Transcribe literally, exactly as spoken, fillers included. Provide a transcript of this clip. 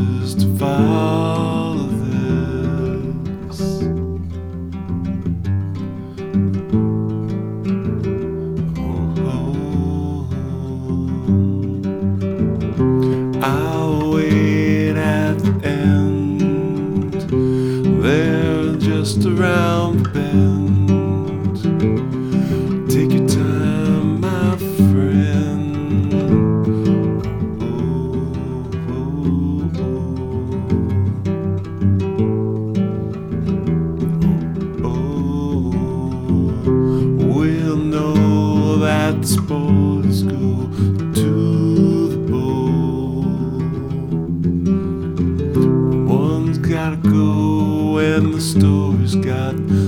chooses to follow this. Oh, oh. I'll wait at the end, they're just around the bend. Take your time, my friend. Oh, oh, oh, oh. We'll know that the spoils go to the bowl. One's gotta go and the story's got